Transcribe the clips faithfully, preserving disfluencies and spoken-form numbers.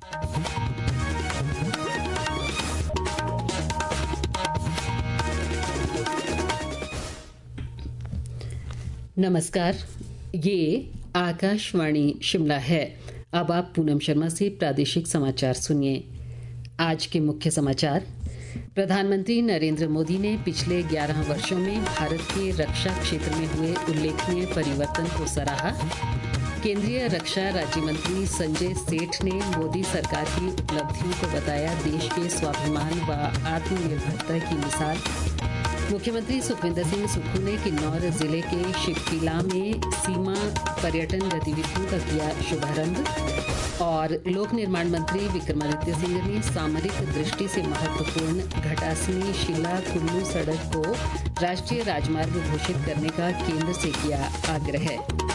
नमस्कार, ये आकाशवाणी शिमला है। अब आप पूनम शर्मा से प्रादेशिक समाचार सुनिए। आज के मुख्य समाचार। प्रधानमंत्री नरेंद्र मोदी ने पिछले ग्यारह वर्षों में भारत के रक्षा क्षेत्र में हुए उल्लेखनीय परिवर्तन को सराहा। केंद्रीय रक्षा राज्य मंत्री संजय सेठ ने मोदी सरकार की उपलब्धियों को बताया देश के स्वाभिमान व आत्मनिर्भरता की मिसाल। मुख्यमंत्री सुखविंदर सिंह सुक्खू ने किन्नौर जिले के शिवकीला में सीमा पर्यटन गतिविधियों का किया शुभारंभ। और लोक निर्माण मंत्री विक्रमादित्य सिंह ने सामरिक दृष्टि से महत्वपूर्ण घटासनी शिला कुल्लू सड़क को राष्ट्रीय राजमार्ग घोषित करने का केंद्र से किया आग्रह।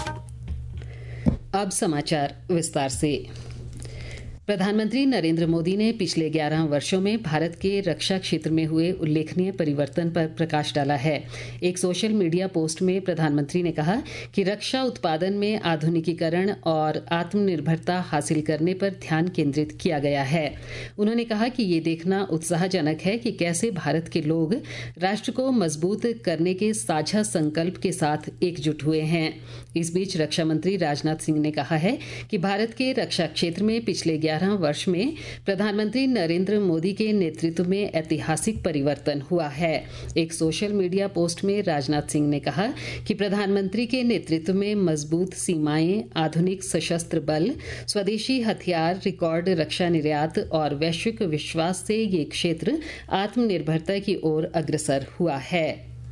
अब समाचार विस्तार से। प्रधानमंत्री नरेंद्र मोदी ने पिछले ग्यारह वर्षों में भारत के रक्षा क्षेत्र में हुए उल्लेखनीय परिवर्तन पर प्रकाश डाला है। एक सोशल मीडिया पोस्ट में प्रधानमंत्री ने कहा कि रक्षा उत्पादन में आधुनिकीकरण और आत्मनिर्भरता हासिल करने पर ध्यान केंद्रित किया गया है। उन्होंने कहा कि ये देखना उत्साहजनक है कि कैसे भारत के लोग राष्ट्र को मजबूत करने के साझा संकल्प के साथ एकजुट हुए हैं। इस बीच रक्षा मंत्री राजनाथ सिंह ने कहा है कि भारत के रक्षा क्षेत्र में पिछले ग्यारह वर्ष में प्रधानमंत्री नरेंद्र मोदी के नेतृत्व में ऐतिहासिक परिवर्तन हुआ है। एक सोशल मीडिया पोस्ट में राजनाथ सिंह ने कहा कि प्रधानमंत्री के नेतृत्व में मजबूत सीमाएं, आधुनिक सशस्त्र बल, स्वदेशी हथियार, रिकॉर्ड रक्षा निर्यात और वैश्विक विश्वास से ये क्षेत्र आत्मनिर्भरता की ओर अग्रसर हुआ है।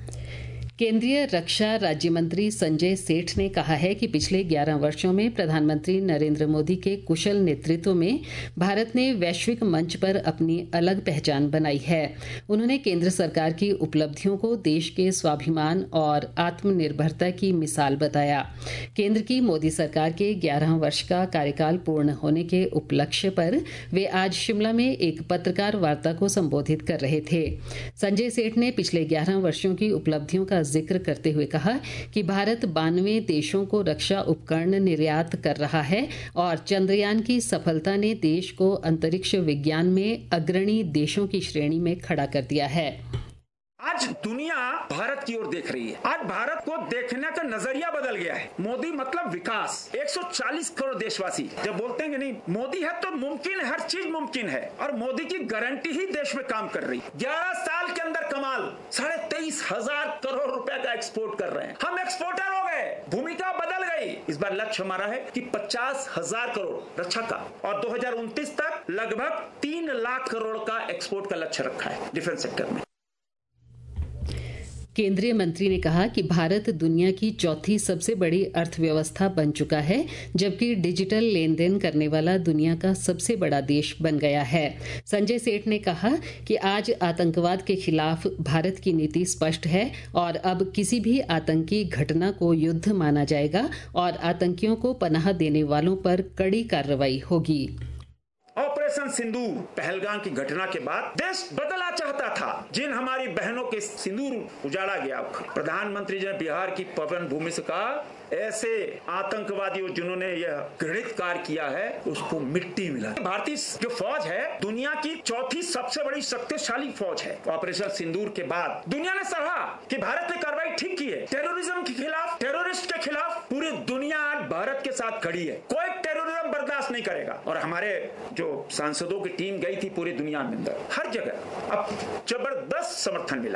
केंद्रीय रक्षा राज्य मंत्री संजय सेठ ने कहा है कि पिछले ग्यारह वर्षों में प्रधानमंत्री नरेंद्र मोदी के कुशल नेतृत्व में भारत ने वैश्विक मंच पर अपनी अलग पहचान बनाई है। उन्होंने केंद्र सरकार की उपलब्धियों को देश के स्वाभिमान और आत्मनिर्भरता की मिसाल बताया। केंद्र की मोदी सरकार के ग्यारह वर्ष का कार्यकाल पूर्ण होने के उपलक्ष्य पर वे आज शिमला में एक पत्रकार वार्ता को संबोधित कर रहे थे। संजय सेठ ने पिछले ग्यारह वर्षों की उपलब्धियों का जिक्र करते हुए कहा कि भारत बानवे देशों को रक्षा उपकरण निर्यात कर रहा है और चंद्रयान की सफलता ने देश को अंतरिक्ष विज्ञान में अग्रणी देशों की श्रेणी में खड़ा कर दिया है। आज दुनिया भारत की ओर देख रही है। आज भारत को देखने का नजरिया बदल गया है। मोदी मतलब विकास। एक सौ चालीस करोड़ देशवासी जब बोलते हैं कि नहीं मोदी है तो मुमकिन है, हर चीज मुमकिन है और मोदी की गारंटी ही देश में काम कर रही है। ग्यारह साल के अंदर कमाल साढ़े तेईस हजार करोड़ रुपए का एक्सपोर्ट कर रहे हैं। हम एक्सपोर्टर हो गए, भूमिका बदल गई। इस बार लक्ष्य हमारा है कि पचास हजार करोड़ रक्षा का और दो हजार उनतीस तक लगभग तीन लाख करोड़ का एक्सपोर्ट का लक्ष्य रखा है डिफेंस सेक्टर में। केंद्रीय मंत्री ने कहा कि भारत दुनिया की चौथी सबसे बड़ी अर्थव्यवस्था बन चुका है, जबकि डिजिटल लेन देन करने वाला दुनिया का सबसे बड़ा देश बन गया है। संजय सेठ ने कहा कि आज आतंकवाद के खिलाफ भारत की नीति स्पष्ट है और अब किसी भी आतंकी घटना को युद्ध माना जाएगा और आतंकियों को पनाह देने वालों पर कड़ी कार्रवाई होगी। ऑपरेशन सिंदूर पहलगाम की घटना के बाद देश बदलना चाहता था। जिन हमारी बहनों के सिंदूर उजाड़ा गया, प्रधानमंत्री जी ने बिहार की पवन भूमि से कहा ऐसे आतंकवादियों जिन्होंने यह घृणित कार्य किया है उसको मिट्टी मिला। भारतीय जो फौज है दुनिया की चौथी सबसे बड़ी शक्तिशाली फौज है। ऑपरेशन सिंदूर के बाद दुनिया ने सराहा कि भारत ने कार्रवाई ठीक की है। टेररिज्म के खिलाफ, टेररिस्ट के खिलाफ पूरी दुनिया आज भारत के साथ खड़ी है। कोई टेररिज्म बर्दाश्त नहीं करेगा और हमारे जो सांसदों की टीम गई थी पूरी दुनिया में अंदर हर जगह अब जबरदस्त समर्थन मिला।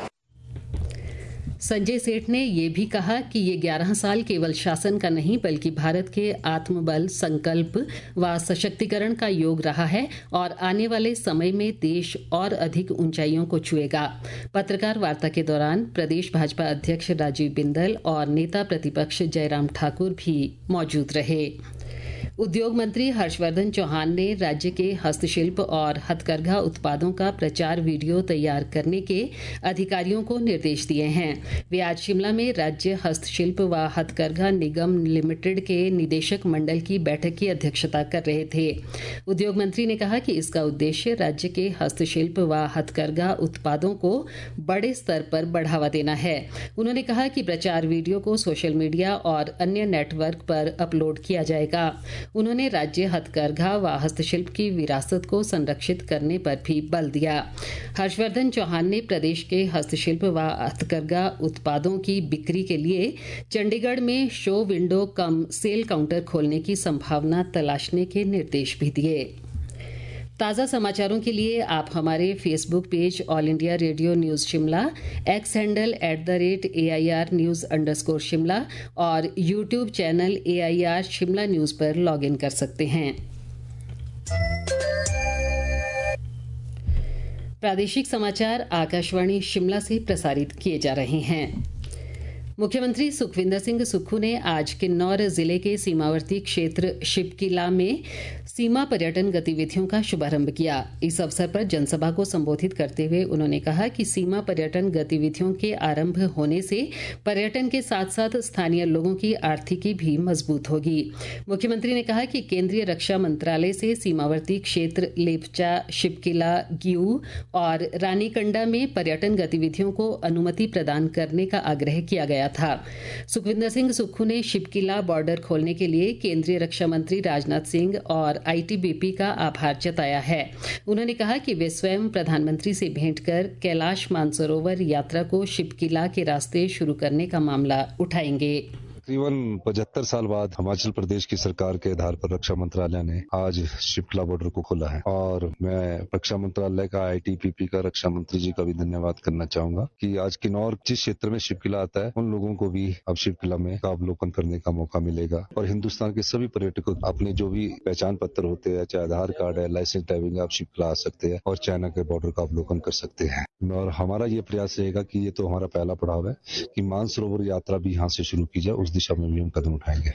संजय सेठ ने यह भी कहा कि ये ग्यारह साल केवल शासन का नहीं बल्कि भारत के आत्मबल, संकल्प व सशक्तिकरण का योग रहा है और आने वाले समय में देश और अधिक ऊंचाइयों को छुएगा। पत्रकार वार्ता के दौरान प्रदेश भाजपा अध्यक्ष राजीव बिंदल और नेता प्रतिपक्ष जयराम ठाकुर भी मौजूद रहे। उद्योग मंत्री हर्षवर्धन चौहान ने राज्य के हस्तशिल्प और हथकरघा उत्पादों का प्रचार वीडियो तैयार करने के अधिकारियों को निर्देश दिए हैं। वे आज शिमला में राज्य हस्तशिल्प व हथकरघा निगम लिमिटेड के निदेशक मंडल की बैठक की अध्यक्षता कर रहे थे। उद्योग मंत्री ने कहा कि इसका उद्देश्य राज्य के हस्तशिल्प व हथकरघा उत्पादों को बड़े स्तर पर बढ़ावा देना है। उन्होंने कहा कि प्रचार वीडियो को सोशल मीडिया और अन्य नेटवर्क पर अपलोड किया जाएगा। उन्होंने राज्य हथकरघा व हस्तशिल्प की विरासत को संरक्षित करने पर भी बल दिया। हर्षवर्धन चौहान ने प्रदेश के हस्तशिल्प व हथकरघा उत्पादों की बिक्री के लिए चंडीगढ़ में show window cum sale counter खोलने की संभावना तलाशने के निर्देश भी दिए। ताज़ा समाचारों के लिए आप हमारे Facebook page All India Radio news Shimla, X handle at the rate A I R news underscore Shimla और YouTube channel A I R Shimla news पर लॉग इन कर सकते हैं। प्रादेशिक समाचार आकाशवाणी शिमला से प्रसारित किए जा रहे हैं। मुख्यमंत्री सुखविंदर सिंह सुक्खू ने आज किन्नौर जिले के सीमावर्ती क्षेत्र शिपकिला में सीमा पर्यटन गतिविधियों का शुभारंभ किया। इस अवसर पर जनसभा को संबोधित करते हुए उन्होंने कहा कि सीमा पर्यटन गतिविधियों के आरंभ होने से पर्यटन के साथ साथ स्थानीय लोगों की आर्थिकी भी मजबूत होगी। मुख्यमंत्री ने कहा कि केंद्रीय रक्षा मंत्रालय से सीमावर्ती क्षेत्र लेपचा, शिपकिला, ग्यू और रानीकंडा में पर्यटन गतिविधियों को अनुमति प्रदान करने का आग्रह किया गया था। सुखविंदर सिंह सुक्खू ने शिपकिला बॉर्डर खोलने के लिए केंद्रीय रक्षा मंत्री राजनाथ सिंह और आई टी बी पी का आभार जताया है। उन्होंने कहा कि वे स्वयं प्रधानमंत्री से भेंट कर कैलाश मानसरोवर यात्रा को शिपकिला के रास्ते शुरू करने का मामला उठाएंगे। तकरीबन पचहत्तर साल बाद हिमाचल प्रदेश की सरकार के आधार पर रक्षा मंत्रालय ने आज शिपकिला बॉर्डर को खोला है और मैं रक्षा मंत्रालय का, आई टी बी पी का, रक्षा मंत्री जी का भी धन्यवाद करना चाहूंगा कि आज किन्नौर जिस क्षेत्र में शिपकिला आता है उन लोगों को भी अब शिपकिला में का अवलोकन करने का मौका मिलेगा और हिंदुस्तान के सभी पर्यटकों अपने जो भी पहचान पत्र होते हैं, चाहे आधार कार्ड है, लाइसेंस ड्राइविंग, आप शिपकिला आ सकते हैं और चाइना के बॉर्डर का अवलोकन कर सकते हैं। और हमारा ये प्रयास रहेगा कि ये तो हमारा पहला पड़ाव है कि मानसरोवर यात्रा भी यहाँ से शुरू की जाए, उस दिशा में भी हम कदम उठाएंगे।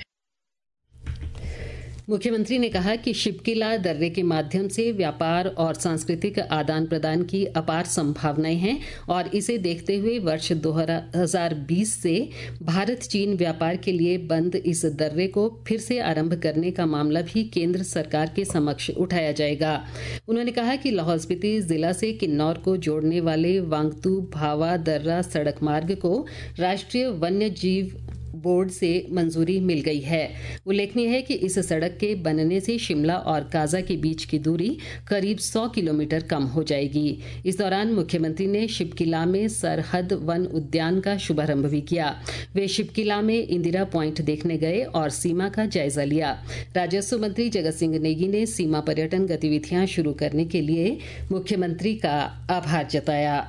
मुख्यमंत्री ने कहा कि शिपकिला दर्रे के माध्यम से व्यापार और सांस्कृतिक आदान प्रदान की अपार संभावनाएं हैं और इसे देखते हुए वर्ष दो हज़ार बीस से भारत चीन व्यापार के लिए बंद इस दर्रे को फिर से आरंभ करने का मामला भी केंद्र सरकार के समक्ष उठाया जाएगा। उन्होंने कहा कि लाहौल स्पीति जिला से किन्नौर को जोड़ने वाले वांगतू भावा दर्रा सड़क मार्ग को राष्ट्रीय वन्य जीव बोर्ड से मंजूरी मिल गई है। उल्लेखनीय है कि इस सड़क के बनने से शिमला और काजा के बीच की दूरी करीब सौ किलोमीटर कम हो जाएगी। इस दौरान मुख्यमंत्री ने शिपकिला में सरहद वन उद्यान का शुभारंभ भी किया। वे शिपकिला में इंदिरा पॉइंट देखने गए और सीमा का जायजा लिया। राजस्व मंत्री जगत सिंह नेगी ने सीमा पर्यटन गतिविधियां शुरू करने के लिए मुख्यमंत्री का आभार जताया।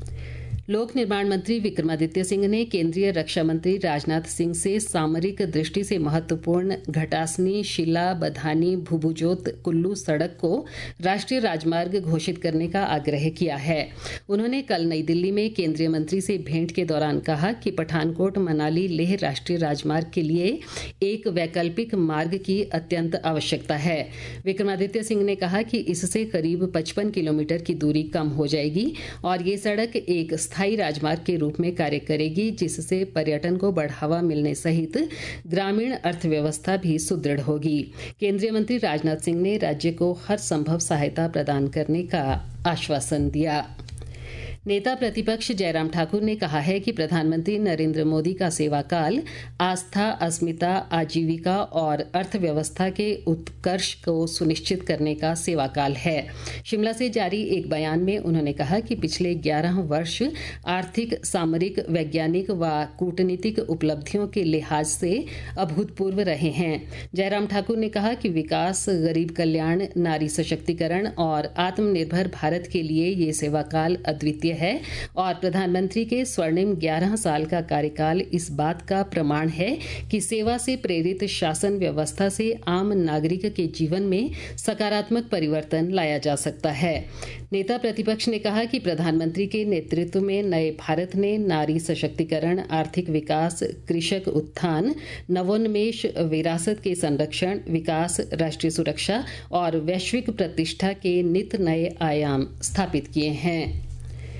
लोक निर्माण मंत्री विक्रमादित्य सिंह ने केंद्रीय रक्षा मंत्री राजनाथ सिंह से सामरिक दृष्टि से महत्वपूर्ण घटासनी शिला बधानी भुभुजोत कुल्लू सड़क को राष्ट्रीय राजमार्ग घोषित करने का आग्रह किया है। उन्होंने कल नई दिल्ली में केंद्रीय मंत्री से भेंट के दौरान कहा कि पठानकोट मनाली लेह राष्ट्रीय राजमार्ग के लिए एक वैकल्पिक मार्ग की अत्यंत आवश्यकता है। विक्रमादित्य सिंह ने कहा कि इससे करीब पचपन किलोमीटर की दूरी कम हो जाएगी और ये सड़क एक स्थायी राजमार्ग के रूप में कार्य करेगी, जिससे पर्यटन को बढ़ावा मिलने सहित ग्रामीण अर्थव्यवस्था भी सुदृढ़ होगी। केंद्रीय मंत्री राजनाथ सिंह ने राज्य को हर संभव सहायता प्रदान करने का आश्वासन दिया। नेता प्रतिपक्ष जयराम ठाकुर ने कहा है कि प्रधानमंत्री नरेंद्र मोदी का सेवाकाल आस्था, अस्मिता, आजीविका और अर्थव्यवस्था के उत्कर्ष को सुनिश्चित करने का सेवाकाल है। शिमला से जारी एक बयान में उन्होंने कहा कि पिछले ग्यारह वर्ष आर्थिक, सामरिक, वैज्ञानिक व कूटनीतिक उपलब्धियों के लिहाज से अभूतपूर्व रहे हैं। जयराम ठाकुर ने कहा कि विकास, गरीब कल्याण, नारी सशक्तिकरण और आत्मनिर्भर भारत के लिए ये सेवाकाल अद्वितीय है और प्रधानमंत्री के स्वर्णिम ग्यारह साल का कार्यकाल इस बात का प्रमाण है कि सेवा से प्रेरित शासन व्यवस्था से आम नागरिक के जीवन में सकारात्मक परिवर्तन लाया जा सकता है। नेता प्रतिपक्ष ने कहा कि प्रधानमंत्री के नेतृत्व में नए भारत ने नारी सशक्तिकरण, आर्थिक विकास, कृषक उत्थान, नवोन्मेष, विरासत के संरक्षण, विकास, राष्ट्रीय सुरक्षा और वैश्विक प्रतिष्ठा के नित नए आयाम स्थापित किए हैं।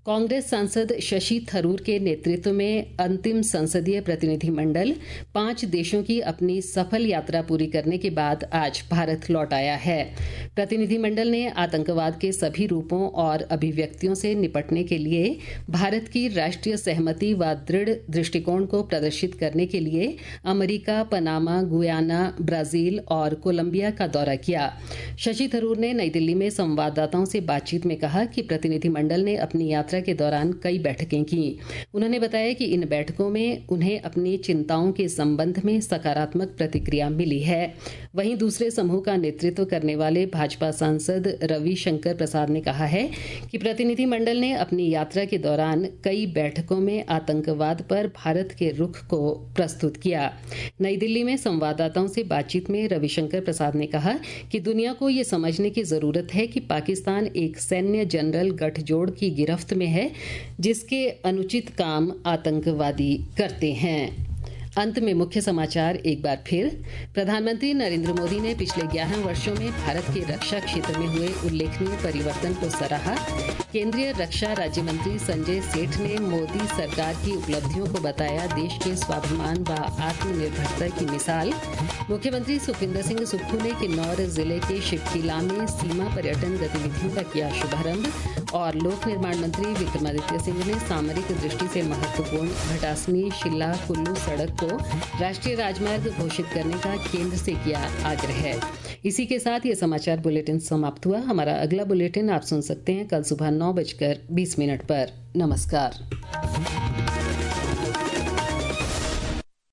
कांग्रेस सांसद शशि थरूर के नेतृत्व में अंतिम संसदीय प्रतिनिधिमंडल पांच देशों की अपनी सफल यात्रा पूरी करने के बाद आज भारत लौट आया है। प्रतिनिधिमंडल ने आतंकवाद के सभी रूपों और अभिव्यक्तियों से निपटने के लिए भारत की राष्ट्रीय सहमति व दृढ़ दृष्टिकोण को प्रदर्शित करने के लिए अमेरिका, पनामा, गुयाना, ब्राजील और कोलंबिया का दौरा किया। शशि थरूर ने नई दिल्ली में संवाददाताओं से बातचीत में कहा कि प्रतिनिधिमंडल ने अपनी यात्रा के दौरान कई बैठकें की। उन्होंने बताया कि इन बैठकों में उन्हें अपनी चिंताओं के संबंध में सकारात्मक प्रतिक्रिया मिली है। वहीं दूसरे समूह का नेतृत्व करने वाले भाजपा सांसद रविशंकर प्रसाद ने कहा है कि प्रतिनिधिमंडल ने अपनी यात्रा के दौरान कई बैठकों में आतंकवाद पर भारत के रुख को प्रस्तुत किया। नई दिल्ली में संवाददाताओं से बातचीत में रविशंकर प्रसाद ने कहा कि दुनिया को ये समझने की जरूरत है कि पाकिस्तान एक सैन्य जनरल गठजोड़ की गिरफ्त में है जिसके अनुचित काम आतंकवादी करते हैं। अंत में मुख्य समाचार एक बार फिर। प्रधानमंत्री नरेंद्र मोदी ने पिछले ग्यारह वर्षों में भारत के रक्षा क्षेत्र में हुए उल्लेखनीय परिवर्तन को सराहा। केंद्रीय रक्षा राज्य मंत्री संजय सेठ ने मोदी सरकार की उपलब्धियों को बताया देश के स्वाभिमान व आत्मनिर्भरता की मिसाल। मुख्यमंत्री सुखविंदर सिंह सुक्खू ने किन्नौर जिले के शिवकीला में सीमा पर्यटन गतिविधियों का किया शुभारंभ। और लोक निर्माण मंत्री विक्रमादित्य सिंह ने सामरिक दृष्टि से महत्वपूर्ण भटासनी शिल्ला कुल्लू सड़क को राष्ट्रीय राजमार्ग घोषित करने का केंद्र से किया आग्रह। इसी के साथ ये समाचार बुलेटिन समाप्त हुआ। हमारा अगला बुलेटिन आप सुन सकते हैं कल सुबह नौ बजकर बीस मिनट पर। नमस्कार।